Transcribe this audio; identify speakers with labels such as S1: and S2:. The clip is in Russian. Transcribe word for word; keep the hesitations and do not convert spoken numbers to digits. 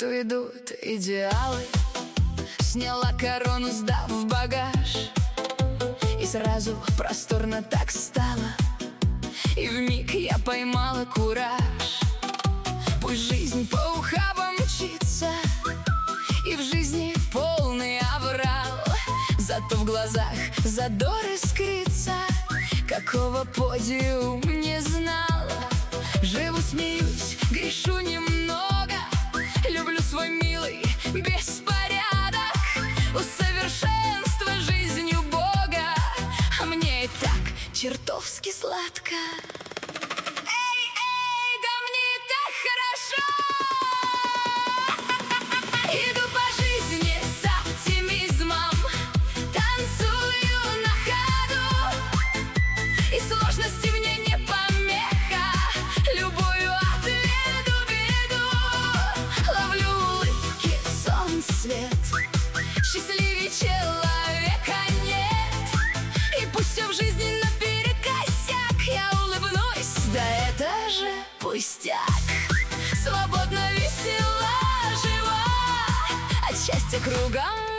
S1: борту идут идеалы. Сняла корону, сдав в багаж, и сразу просторно так стало, и вмиг я поймала кураж. Пусть жизнь по ухабам мчится, и в жизни полный аврал, зато в глазах задор искрится. Какого подиум не знала. Живу, смеюсь, грешу немного, люблю свой милый беспорядок. Усовершенства жизнью Бога, а мне и так чертовски сладко. Эй, эй, да мне так хорошо. Иду по жизни с оптимизмом, танцую на ходу, и сложности мне не помеха. Любую отведу беду, ловлю улыбки, солнце, свет. Счастливее человека нет, и пусть все в жизни наперекосяк, я улыбнусь, да это же пустяк. Свободно, весела, жива, от счастья кругом